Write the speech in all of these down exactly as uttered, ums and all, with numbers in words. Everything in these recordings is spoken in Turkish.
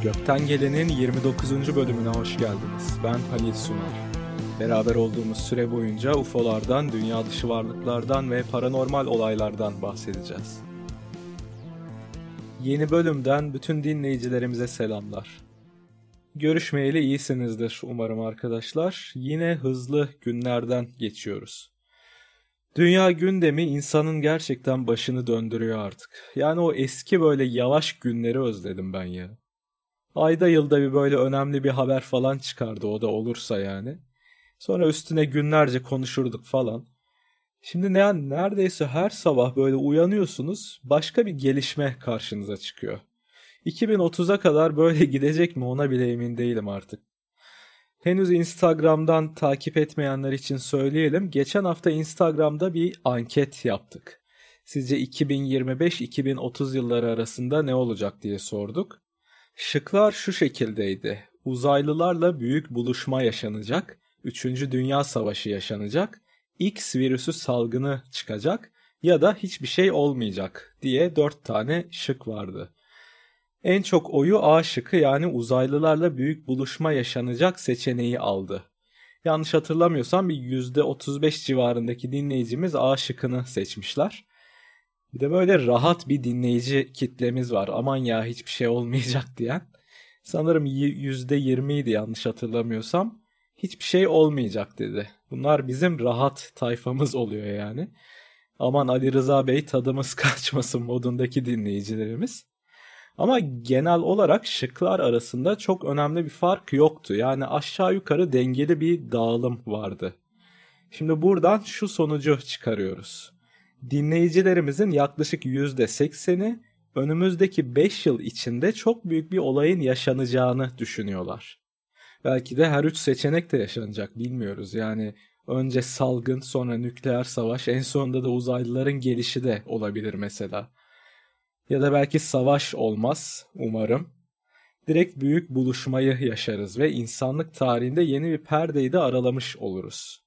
Gökten Gelen'in yirmi dokuzuncu bölümüne hoş geldiniz. Ben Halil Sunar. Beraber olduğumuz süre boyunca U F O'lardan, dünya dışı varlıklardan ve paranormal olaylardan bahsedeceğiz. Yeni bölümden bütün dinleyicilerimize selamlar. Görüşmeyeli iyisinizdir umarım arkadaşlar. Yine hızlı günlerden geçiyoruz. Dünya gündemi insanın gerçekten başını döndürüyor artık. Yani o eski böyle yavaş günleri özledim ben ya. Ayda yılda bir böyle önemli bir haber falan çıkardı, o da olursa yani. Sonra üstüne günlerce konuşurduk falan. Şimdi ne, neredeyse her sabah böyle uyanıyorsunuz, başka bir gelişme karşınıza çıkıyor. iki bin otuza kadar böyle gidecek mi ona bile emin değilim artık. Henüz Instagram'dan takip etmeyenler için söyleyelim. Geçen hafta Instagram'da bir anket yaptık. Sizce iki bin yirmi beş iki bin otuz yılları arasında ne olacak diye sorduk. Şıklar şu şekildeydi. Uzaylılarla büyük buluşma yaşanacak, üçüncü. Dünya Savaşı yaşanacak, X virüsü salgını çıkacak ya da hiçbir şey olmayacak diye dört tane şık vardı. En çok oyu A şıkkı, yani uzaylılarla büyük buluşma yaşanacak seçeneği aldı. Yanlış hatırlamıyorsam bir yüzde otuz beş civarındaki dinleyicimiz A şıkkını seçmişler. Bir de böyle rahat bir dinleyici kitlemiz var. Aman ya hiçbir şey olmayacak diyen. Sanırım yüzde yirmiydi yanlış hatırlamıyorsam. Hiçbir şey olmayacak dedi. Bunlar bizim rahat tayfamız oluyor yani. Aman Ali Rıza Bey tadımız kaçmasın modundaki dinleyicilerimiz. Ama genel olarak şıklar arasında çok önemli bir fark yoktu. Yani aşağı yukarı dengeli bir dağılım vardı. Şimdi buradan şu sonucu çıkarıyoruz. Dinleyicilerimizin yaklaşık yüzde sekseni önümüzdeki beş yıl içinde çok büyük bir olayın yaşanacağını düşünüyorlar. Belki de her üç seçenek de yaşanacak, bilmiyoruz. Yani önce salgın, sonra nükleer savaş, en sonunda da uzaylıların gelişi de olabilir mesela. Ya da belki savaş olmaz, umarım. Direkt büyük buluşmayı yaşarız ve insanlık tarihinde yeni bir perdeyi de aralamış oluruz.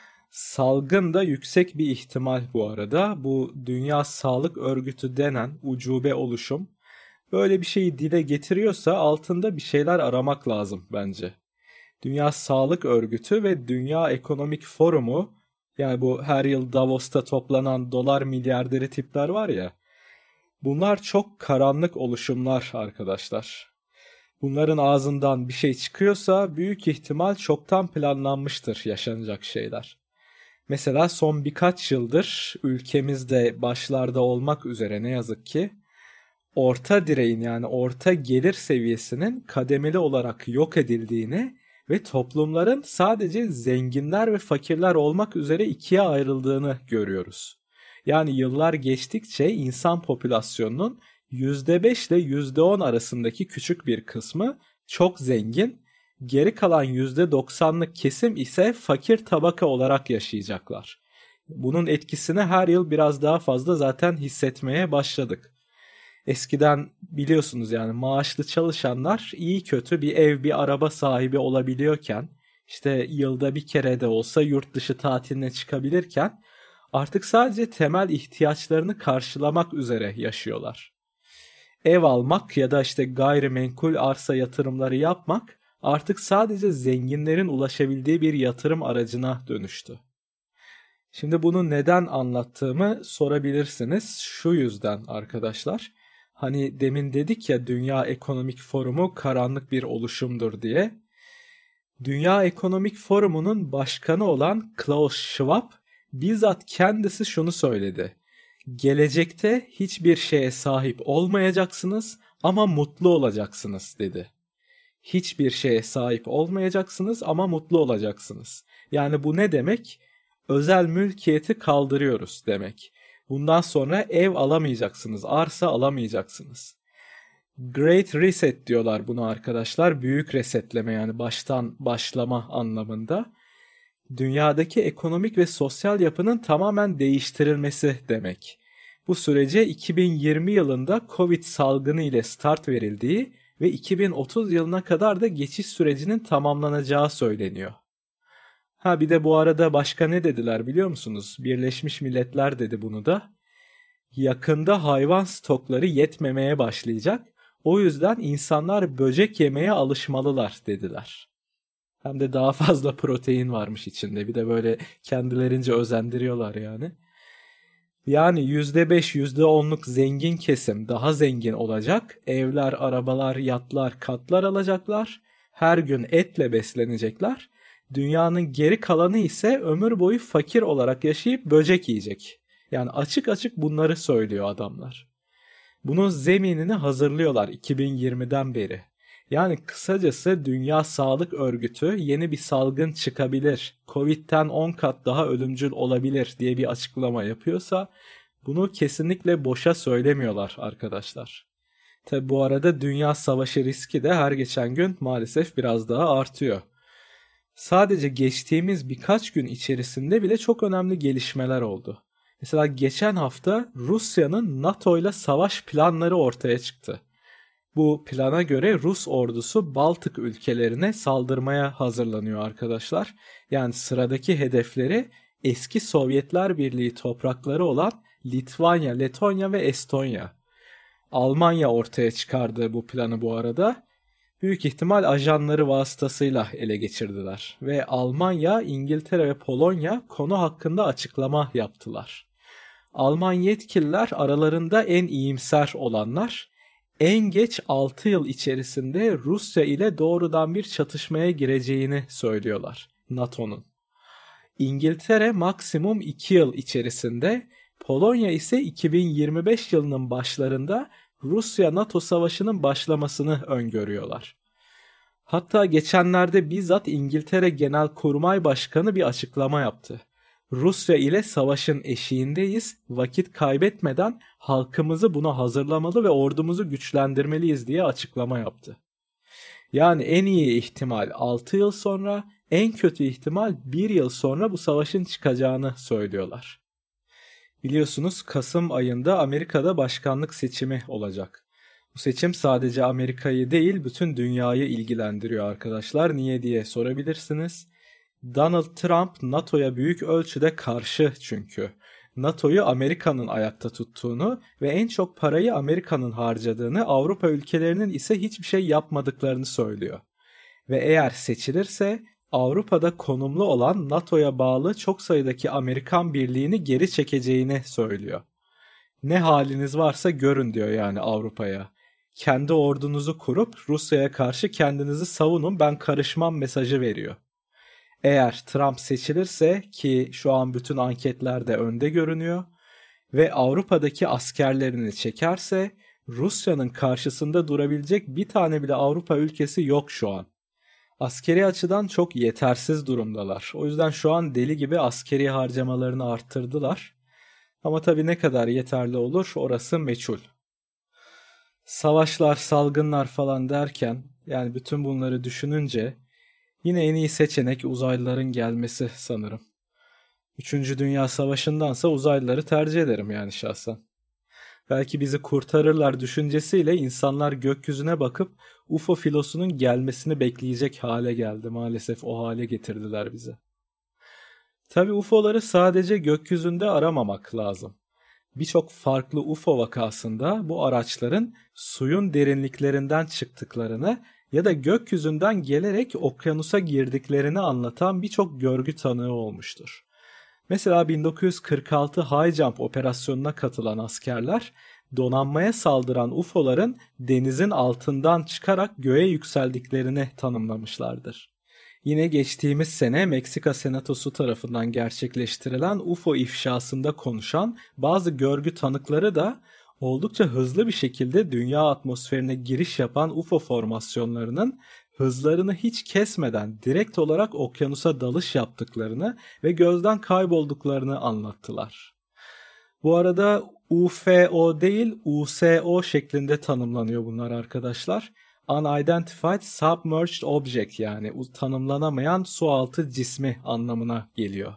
Salgın da yüksek bir ihtimal bu arada. Bu Dünya Sağlık Örgütü denen ucube oluşum böyle bir şeyi dile getiriyorsa altında bir şeyler aramak lazım bence. Dünya Sağlık Örgütü ve Dünya Ekonomik Forumu, yani bu her yıl Davos'ta toplanan dolar milyarderi tipler var ya, bunlar çok karanlık oluşumlar arkadaşlar. Bunların ağzından bir şey çıkıyorsa büyük ihtimal çoktan planlanmıştır yaşanacak şeyler. Mesela son birkaç yıldır ülkemizde başlarda olmak üzere ne yazık ki orta direğin, yani orta gelir seviyesinin kademeli olarak yok edildiğini ve toplumların sadece zenginler ve fakirler olmak üzere ikiye ayrıldığını görüyoruz. Yani yıllar geçtikçe insan popülasyonunun yüzde beş ile yüzde on arasındaki küçük bir kısmı çok zengin, geri kalan yüzde doksanlık kesim ise fakir tabaka olarak yaşayacaklar. Bunun etkisini her yıl biraz daha fazla zaten hissetmeye başladık. Eskiden biliyorsunuz yani maaşlı çalışanlar iyi kötü bir ev, bir araba sahibi olabiliyorken, işte yılda bir kere de olsa yurt dışı tatiline çıkabilirken artık sadece temel ihtiyaçlarını karşılamak üzere yaşıyorlar. Ev almak ya da işte gayrimenkul arsa yatırımları yapmak artık sadece zenginlerin ulaşabildiği bir yatırım aracına dönüştü. Şimdi bunu neden anlattığımı sorabilirsiniz. Şu yüzden arkadaşlar. Hani demin dedik ya Dünya Ekonomik Forumu karanlık bir oluşumdur diye. Dünya Ekonomik Forumu'nun başkanı olan Klaus Schwab bizzat kendisi şunu söyledi. Gelecekte hiçbir şeye sahip olmayacaksınız ama mutlu olacaksınız dedi. Hiçbir şeye sahip olmayacaksınız ama mutlu olacaksınız. Yani bu ne demek? Özel mülkiyeti kaldırıyoruz demek. Bundan sonra ev alamayacaksınız, arsa alamayacaksınız. Great Reset diyorlar buna arkadaşlar. Büyük resetleme, yani baştan başlama anlamında. Dünyadaki ekonomik ve sosyal yapının tamamen değiştirilmesi demek. Bu sürece iki bin yirmi yılında Covid salgını ile start verildiği ve iki bin otuz yılına kadar da geçiş sürecinin tamamlanacağı söyleniyor. Ha bir de bu arada başka ne dediler biliyor musunuz? Birleşmiş Milletler dedi bunu da. Yakında hayvan stokları yetmemeye başlayacak. O yüzden insanlar böcek yemeye alışmalılar dediler. Hem de daha fazla protein varmış içinde. Bir de böyle kendilerince özendiriyorlar yani. Yani yüzde beş, yüzde onluk zengin kesim daha zengin olacak. Evler, arabalar, yatlar, katlar alacaklar. Her gün etle beslenecekler. Dünyanın geri kalanı ise ömür boyu fakir olarak yaşayıp böcek yiyecek. Yani açık açık bunları söylüyor adamlar. Bunun zeminini hazırlıyorlar iki bin yirmiden beri. Yani kısacası Dünya Sağlık Örgütü yeni bir salgın çıkabilir, Covid'den on kat daha ölümcül olabilir diye bir açıklama yapıyorsa bunu kesinlikle boşa söylemiyorlar arkadaşlar. Tabi bu arada dünya savaşı riski de her geçen gün maalesef biraz daha artıyor. Sadece geçtiğimiz birkaç gün içerisinde bile çok önemli gelişmeler oldu. Mesela geçen hafta Rusya'nın NATO ile savaş planları ortaya çıktı. Bu plana göre Rus ordusu Baltık ülkelerine saldırmaya hazırlanıyor arkadaşlar. Yani sıradaki hedefleri eski Sovyetler Birliği toprakları olan Litvanya, Letonya ve Estonya. Almanya ortaya çıkardı bu planı bu arada. Büyük ihtimal ajanları vasıtasıyla ele geçirdiler. Ve Almanya, İngiltere ve Polonya konu hakkında açıklama yaptılar. Alman yetkililer aralarında en iyimser olanlar, en geç altı yıl içerisinde Rusya ile doğrudan bir çatışmaya gireceğini söylüyorlar NATO'nun. İngiltere maksimum iki yıl içerisinde, Polonya ise iki bin yirmi beş yılının başlarında Rusya-NATO savaşının başlamasını öngörüyorlar. Hatta geçenlerde bizzat İngiltere Genelkurmay Başkanı bir açıklama yaptı. Rusya ile savaşın eşiğindeyiz, vakit kaybetmeden halkımızı buna hazırlamalı ve ordumuzu güçlendirmeliyiz diye açıklama yaptı. Yani en iyi ihtimal altı yıl sonra, en kötü ihtimal bir yıl sonra bu savaşın çıkacağını söylüyorlar. Biliyorsunuz Kasım ayında Amerika'da başkanlık seçimi olacak. Bu seçim sadece Amerika'yı değil bütün dünyayı ilgilendiriyor arkadaşlar. Niye diye sorabilirsiniz. Donald Trump NATO'ya büyük ölçüde karşı çünkü. NATO'yu Amerika'nın ayakta tuttuğunu ve en çok parayı Amerika'nın harcadığını, Avrupa ülkelerinin ise hiçbir şey yapmadıklarını söylüyor. Ve eğer seçilirse Avrupa'da konumlu olan NATO'ya bağlı çok sayıdaki Amerikan birliğini geri çekeceğini söylüyor. Ne haliniz varsa görün diyor yani Avrupa'ya. Kendi ordunuzu kurup Rusya'ya karşı kendinizi savunun, ben karışmam mesajı veriyor. Eğer Trump seçilirse, ki şu an bütün anketlerde önde görünüyor, ve Avrupa'daki askerlerini çekerse Rusya'nın karşısında durabilecek bir tane bile Avrupa ülkesi yok şu an. Askeri açıdan çok yetersiz durumdalar. O yüzden şu an deli gibi askeri harcamalarını arttırdılar. Ama tabii ne kadar yeterli olur orası meçhul. Savaşlar, salgınlar falan derken yani bütün bunları düşününce yine en iyi seçenek uzaylıların gelmesi sanırım. Üçüncü Dünya Savaşı'ndansa uzaylıları tercih ederim yani şahsen. Belki bizi kurtarırlar düşüncesiyle insanlar gökyüzüne bakıp U F O filosunun gelmesini bekleyecek hale geldi. Maalesef o hale getirdiler bizi. Tabii U F O'ları sadece gökyüzünde aramamak lazım. Birçok farklı U F O vakasında bu araçların suyun derinliklerinden çıktıklarını ya da gökyüzünden gelerek okyanusa girdiklerini anlatan birçok görgü tanığı olmuştur. Mesela bin dokuz yüz kırk altı High Jump operasyonuna katılan askerler donanmaya saldıran U F O'ların denizin altından çıkarak göğe yükseldiklerini tanımlamışlardır. Yine geçtiğimiz sene Meksika Senatosu tarafından gerçekleştirilen U F O ifşasında konuşan bazı görgü tanıkları da oldukça hızlı bir şekilde dünya atmosferine giriş yapan U F O formasyonlarının hızlarını hiç kesmeden direkt olarak okyanusa dalış yaptıklarını ve gözden kaybolduklarını anlattılar. Bu arada U F O değil U S O şeklinde tanımlanıyor bunlar arkadaşlar. Unidentified Submerged Object, yani tanımlanamayan sualtı cismi anlamına geliyor.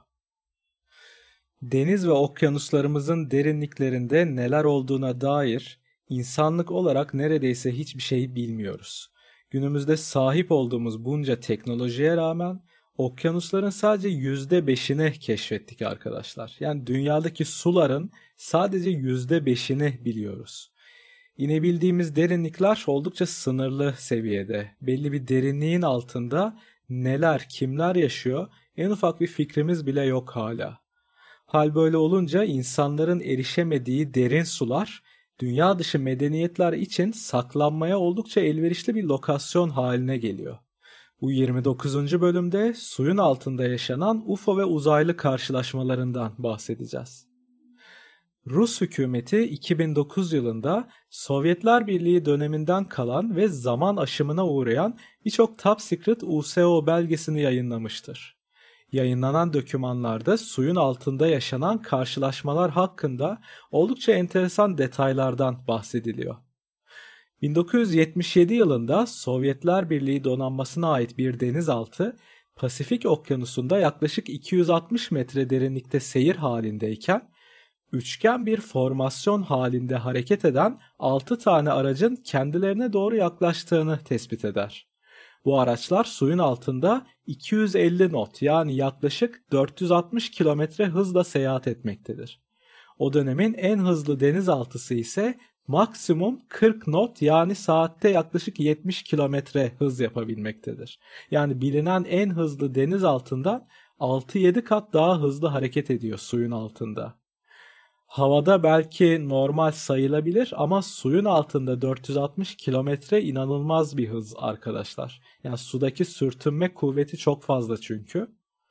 Deniz ve okyanuslarımızın derinliklerinde neler olduğuna dair insanlık olarak neredeyse hiçbir şey bilmiyoruz. Günümüzde sahip olduğumuz bunca teknolojiye rağmen okyanusların sadece yüzde beşini keşfettik arkadaşlar. Yani dünyadaki suların sadece yüzde beşini biliyoruz. İnebildiğimiz derinlikler oldukça sınırlı seviyede. Belli bir derinliğin altında neler, kimler yaşıyor en ufak bir fikrimiz bile yok hala. Hal böyle olunca insanların erişemediği derin sular dünya dışı medeniyetler için saklanmaya oldukça elverişli bir lokasyon haline geliyor. Bu yirmi dokuzuncu bölümde suyun altında yaşanan U F O ve uzaylı karşılaşmalarından bahsedeceğiz. Rus hükümeti iki bin dokuz yılında Sovyetler Birliği döneminden kalan ve zaman aşımına uğrayan birçok top secret U S O belgesini yayınlamıştır. Yayınlanan dokümanlarda suyun altında yaşanan karşılaşmalar hakkında oldukça enteresan detaylardan bahsediliyor. bin dokuz yüz yetmiş yedi yılında Sovyetler Birliği donanmasına ait bir denizaltı, Pasifik Okyanusu'nda yaklaşık iki yüz altmış metre derinlikte seyir halindeyken, üçgen bir formasyon halinde hareket eden altı tane aracın kendilerine doğru yaklaştığını tespit eder. Bu araçlar suyun altında iki yüz elli knot yani yaklaşık dört yüz altmış kilometre hızla seyahat etmektedir. O dönemin en hızlı denizaltısı ise maksimum kırk knot yani saatte yaklaşık yetmiş kilometre hız yapabilmektedir. Yani bilinen en hızlı denizaltından altı yedi kat daha hızlı hareket ediyor suyun altında. Havada belki normal sayılabilir ama suyun altında dört yüz altmış kilometre inanılmaz bir hız arkadaşlar. Yani sudaki sürtünme kuvveti çok fazla çünkü.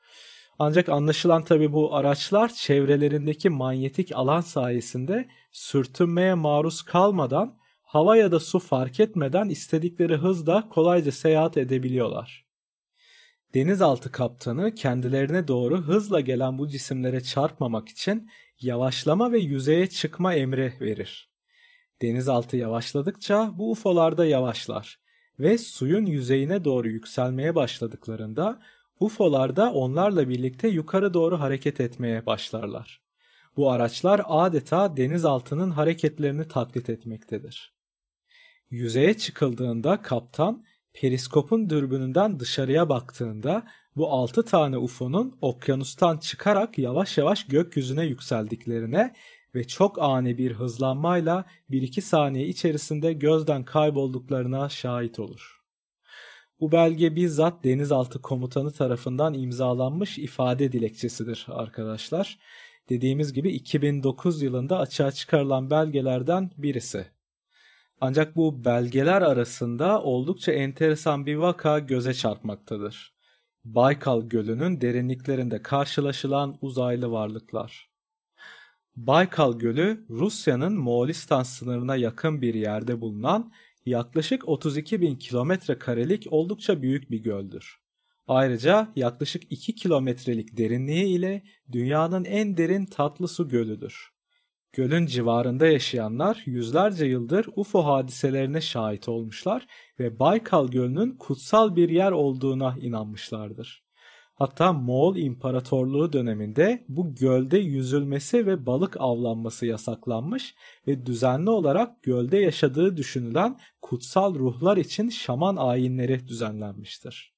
Ancak anlaşılan tabii bu araçlar çevrelerindeki manyetik alan sayesinde sürtünmeye maruz kalmadan, hava ya da su fark etmeden istedikleri hızda kolayca seyahat edebiliyorlar. Denizaltı kaptanı kendilerine doğru hızla gelen bu cisimlere çarpmamak için yavaşlama ve yüzeye çıkma emri verir. Denizaltı yavaşladıkça bu U F O'lar da yavaşlar ve suyun yüzeyine doğru yükselmeye başladıklarında U F O'lar da onlarla birlikte yukarı doğru hareket etmeye başlarlar. Bu araçlar adeta denizaltının hareketlerini taklit etmektedir. Yüzeye çıkıldığında kaptan periskopun dürbününden dışarıya baktığında bu altı tane U F O'nun okyanustan çıkarak yavaş yavaş gökyüzüne yükseldiklerine ve çok ani bir hızlanmayla bir iki saniye içerisinde gözden kaybolduklarına şahit olur. Bu belge bizzat denizaltı komutanı tarafından imzalanmış ifade dilekçesidir arkadaşlar. Dediğimiz gibi iki bin dokuz yılında açığa çıkarılan belgelerden birisi. Ancak bu belgeler arasında oldukça enteresan bir vaka göze çarpmaktadır. Baykal Gölü'nün derinliklerinde karşılaşılan uzaylı varlıklar. Baykal Gölü, Rusya'nın Moğolistan sınırına yakın bir yerde bulunan yaklaşık otuz iki bin kilometre karelik oldukça büyük bir göldür. Ayrıca yaklaşık iki kilometrelik derinliği ile dünyanın en derin tatlı su gölüdür. Gölün civarında yaşayanlar yüzlerce yıldır U F O hadiselerine şahit olmuşlar ve Baykal Gölü'nün kutsal bir yer olduğuna inanmışlardır. Hatta Moğol İmparatorluğu döneminde bu gölde yüzülmesi ve balık avlanması yasaklanmış ve düzenli olarak gölde yaşadığı düşünülen kutsal ruhlar için şaman ayinleri düzenlenmiştir.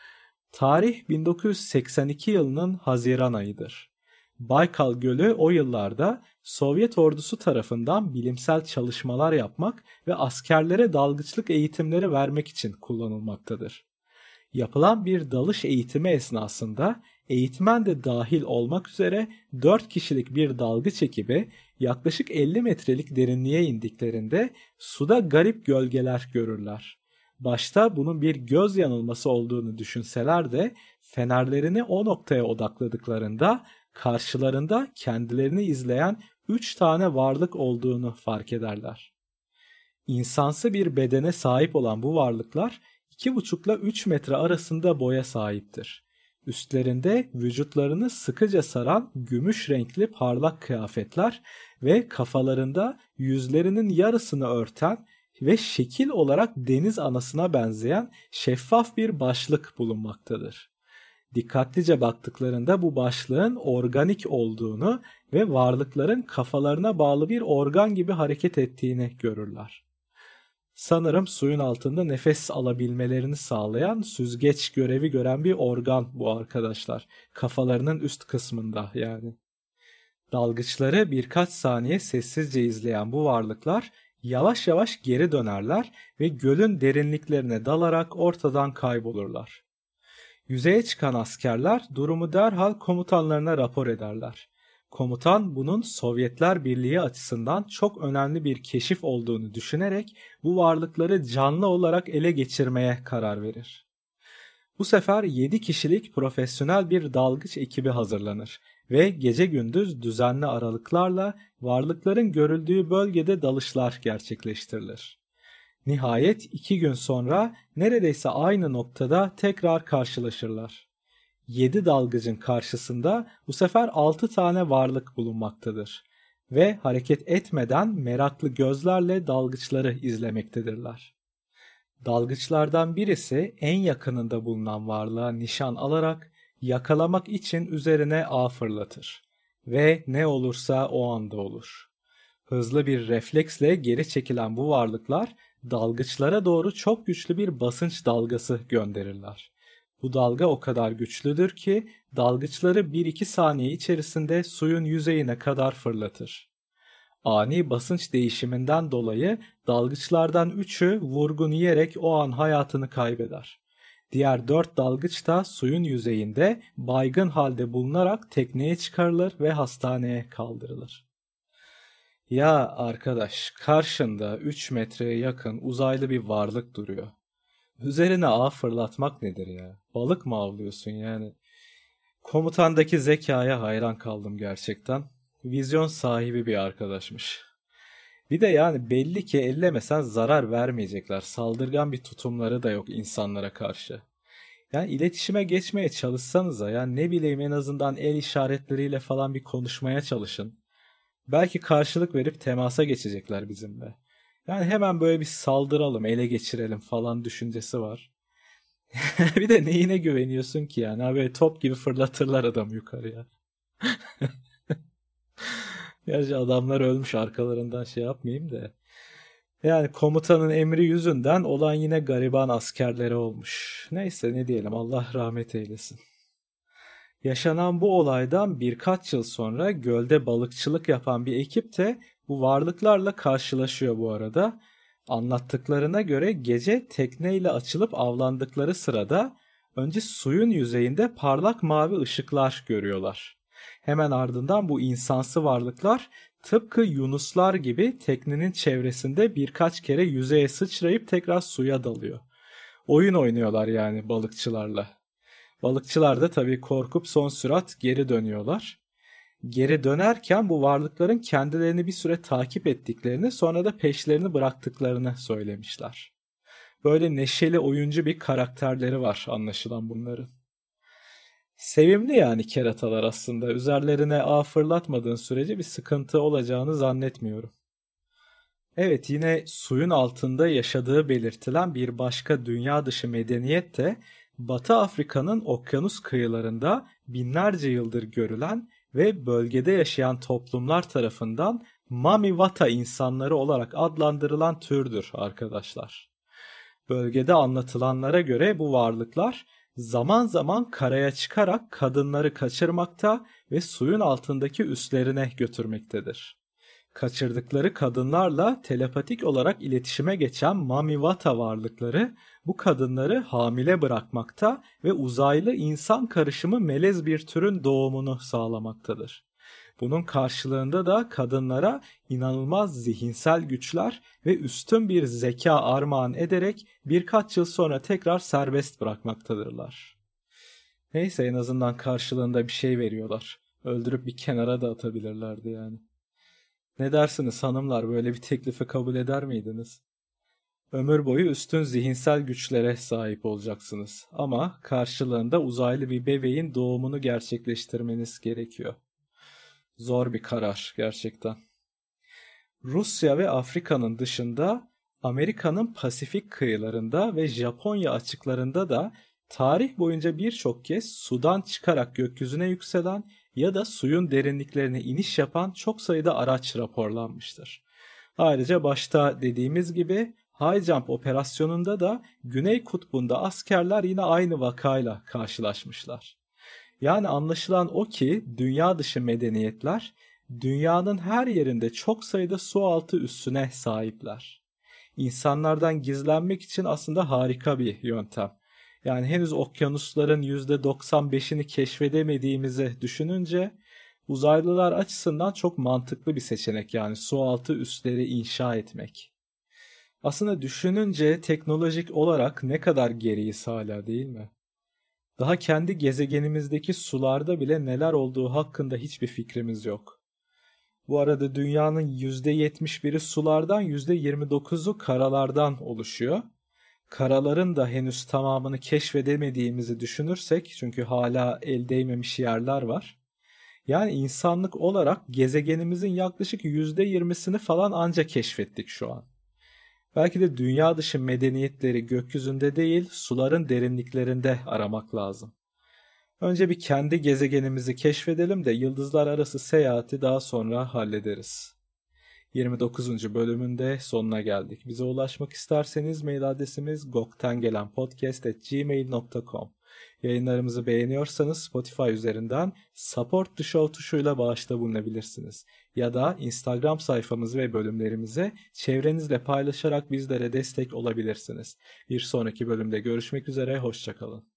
Tarih bin dokuz yüz seksen iki yılının Haziran ayıdır. Baykal Gölü o yıllarda Sovyet ordusu tarafından bilimsel çalışmalar yapmak ve askerlere dalgıçlık eğitimleri vermek için kullanılmaktadır. Yapılan bir dalış eğitimi esnasında eğitmen de dahil olmak üzere dört kişilik bir dalgıç ekibi yaklaşık elli metrelik derinliğe indiklerinde suda garip gölgeler görürler. Başta bunun bir göz yanılması olduğunu düşünseler de fenerlerini o noktaya odakladıklarında karşılarında kendilerini izleyen üç tane varlık olduğunu fark ederler. İnsansı bir bedene sahip olan bu varlıklar iki buçuk ile üç metre arasında boya sahiptir. Üstlerinde vücutlarını sıkıca saran gümüş renkli parlak kıyafetler ve kafalarında yüzlerinin yarısını örten ve şekil olarak deniz anasına benzeyen şeffaf bir başlık bulunmaktadır. Dikkatlice baktıklarında bu başlığın organik olduğunu ve varlıkların kafalarına bağlı bir organ gibi hareket ettiğini görürler. Sanırım suyun altında nefes alabilmelerini sağlayan süzgeç görevi gören bir organ bu arkadaşlar. Kafalarının üst kısmında yani. Dalgıçları birkaç saniye sessizce izleyen bu varlıklar Yavaş yavaş geri dönerler ve gölün derinliklerine dalarak ortadan kaybolurlar. Yüzeye çıkan askerler durumu derhal komutanlarına rapor ederler. Komutan bunun Sovyetler Birliği açısından çok önemli bir keşif olduğunu düşünerek bu varlıkları canlı olarak ele geçirmeye karar verir. Bu sefer yedi kişilik profesyonel bir dalgıç ekibi hazırlanır ve gece gündüz düzenli aralıklarla varlıkların görüldüğü bölgede dalışlar gerçekleştirilir. Nihayet iki gün sonra neredeyse aynı noktada tekrar karşılaşırlar. Yedi dalgıcın karşısında bu sefer altı tane varlık bulunmaktadır ve hareket etmeden meraklı gözlerle dalgıçları izlemektedirler. Dalgıçlardan birisi en yakınında bulunan varlığa nişan alarak yakalamak için üzerine ağ fırlatır ve ne olursa o anda olur. Hızlı bir refleksle geri çekilen bu varlıklar dalgıçlara doğru çok güçlü bir basınç dalgası gönderirler. Bu dalga o kadar güçlüdür ki dalgıçları bir iki saniye içerisinde suyun yüzeyine kadar fırlatır. Ani basınç değişiminden dolayı dalgıçlardan üçü vurgun yiyerek o an hayatını kaybeder. Diğer dört dalgıç da suyun yüzeyinde baygın halde bulunarak tekneye çıkarılır ve hastaneye kaldırılır. Ya arkadaş, karşında üç metreye yakın uzaylı bir varlık duruyor. Üzerine ağ fırlatmak nedir ya? Balık mı avlıyorsun yani? Komutandaki zekaya hayran kaldım gerçekten. Vizyon sahibi bir arkadaşmış. Bir de yani belli ki ellemesen zarar vermeyecekler. Saldırgan bir tutumları da yok insanlara karşı. Yani iletişime geçmeye çalışsanıza, yani ne bileyim, en azından el işaretleriyle falan bir konuşmaya çalışın. Belki karşılık verip temasa geçecekler bizimle. Yani hemen böyle bir saldıralım, ele geçirelim falan düşüncesi var. Bir de neyine güveniyorsun ki yani? Abi top gibi fırlatırlar adamı yukarıya. Gerçi adamlar ölmüş, arkalarından şey yapmayayım da. Yani komutanın emri yüzünden olan yine gariban askerleri olmuş. Neyse, ne diyelim, Allah rahmet eylesin. Yaşanan bu olaydan birkaç yıl sonra gölde balıkçılık yapan bir ekip de bu varlıklarla karşılaşıyor bu arada. Anlattıklarına göre gece tekneyle açılıp avlandıkları sırada önce suyun yüzeyinde parlak mavi ışıklar görüyorlar. Hemen ardından bu insansı varlıklar tıpkı yunuslar gibi teknenin çevresinde birkaç kere yüzeye sıçrayıp tekrar suya dalıyor. Oyun oynuyorlar yani balıkçılarla. Balıkçılar da tabii korkup son sürat geri dönüyorlar. Geri dönerken bu varlıkların kendilerini bir süre takip ettiklerini, sonra da peşlerini bıraktıklarını söylemişler. Böyle neşeli oyuncu bir karakterleri var anlaşılan bunların. Sevimli yani keratalar aslında. Üzerlerine ağ fırlatmadığın sürece bir sıkıntı olacağını zannetmiyorum. Evet, yine suyun altında yaşadığı belirtilen bir başka dünya dışı medeniyet de Batı Afrika'nın okyanus kıyılarında binlerce yıldır görülen ve bölgede yaşayan toplumlar tarafından Mami-Wata insanları olarak adlandırılan türdür arkadaşlar. Bölgede anlatılanlara göre bu varlıklar zaman zaman karaya çıkarak kadınları kaçırmakta ve suyun altındaki üslerine götürmektedir. Kaçırdıkları kadınlarla telepatik olarak iletişime geçen Mami-Wata varlıkları bu kadınları hamile bırakmakta ve uzaylı insan karışımı melez bir türün doğumunu sağlamaktadır. Bunun karşılığında da kadınlara inanılmaz zihinsel güçler ve üstün bir zeka armağan ederek birkaç yıl sonra tekrar serbest bırakmaktadırlar. Neyse, en azından karşılığında bir şey veriyorlar. Öldürüp bir kenara da atabilirlerdi yani. Ne dersiniz hanımlar, böyle bir teklifi kabul eder miydiniz? Ömür boyu üstün zihinsel güçlere sahip olacaksınız ama karşılığında uzaylı bir bebeğin doğumunu gerçekleştirmeniz gerekiyor. Zor bir karar gerçekten. Rusya ve Afrika'nın dışında Amerika'nın Pasifik kıyılarında ve Japonya açıklarında da tarih boyunca birçok kez sudan çıkarak gökyüzüne yükselen ya da suyun derinliklerine iniş yapan çok sayıda araç raporlanmıştır. Ayrıca başta dediğimiz gibi High Jump operasyonunda da Güney Kutbu'nda askerler yine aynı vakayla karşılaşmışlar. Yani anlaşılan o ki dünya dışı medeniyetler Dünyanın her yerinde çok sayıda sualtı üssüne sahipler. İnsanlardan gizlenmek için aslında harika bir yöntem. Yani henüz okyanusların yüzde doksan beşini keşfedemediğimizi düşününce uzaylılar açısından çok mantıklı bir seçenek, yani sualtı üsleri inşa etmek. Aslında düşününce teknolojik olarak ne kadar geriyiz hala, değil mi? Daha kendi gezegenimizdeki sularda bile neler olduğu hakkında hiçbir fikrimiz yok. Bu arada dünyanın yüzde yetmiş biri sulardan, yüzde yirmi dokuzu karalardan oluşuyor. Karaların da henüz tamamını keşfedemediğimizi düşünürsek, çünkü hala el değmemiş yerler var. Yani insanlık olarak gezegenimizin yaklaşık yüzde yirmisini falan anca keşfettik şu an. Belki de dünya dışı medeniyetleri gökyüzünde değil, suların derinliklerinde aramak lazım. Önce bir kendi gezegenimizi keşfedelim de yıldızlar arası seyahati daha sonra hallederiz. yirmi dokuzuncu bölümünde sonuna geldik. Bize ulaşmak isterseniz mail adresimiz goktengelenpodcast at gmail nokta com. Yayınlarımızı beğeniyorsanız Spotify üzerinden Support the Show tuşuyla bağışta bulunabilirsiniz. Ya da Instagram sayfamızı ve bölümlerimizi çevrenizle paylaşarak bizlere destek olabilirsiniz. Bir sonraki bölümde görüşmek üzere, hoşça kalın.